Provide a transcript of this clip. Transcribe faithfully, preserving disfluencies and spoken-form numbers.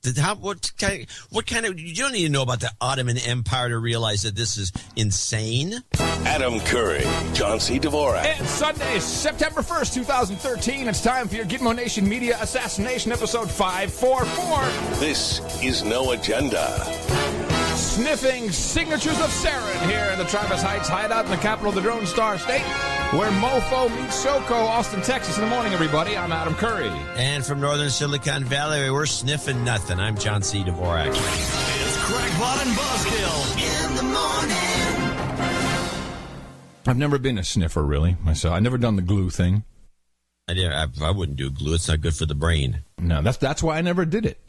How, what kind of, what kind of, you don't need to know about the Ottoman Empire to realize that this is insane. Adam Curry, John C. Dvorak. It's Sunday, September first, twenty thirteen. It's time for your Gitmo Nation Media Assassination episode five forty-four. This is No Agenda. Sniffing signatures of sarin here in the Travis Heights hideout in the capital of the Drone Star State, where mofo meets Shoko, Austin, Texas. In the morning, everybody. I'm Adam Curry. And from northern Silicon Valley, we're sniffing nothing. I'm John C. Dvorak. It's Crackpot and Buzzkill in the morning. I've never been a sniffer, really, myself. I've never done the glue thing. I, did, I, I wouldn't do glue. It's not good for the brain. No, that's that's why I never did it.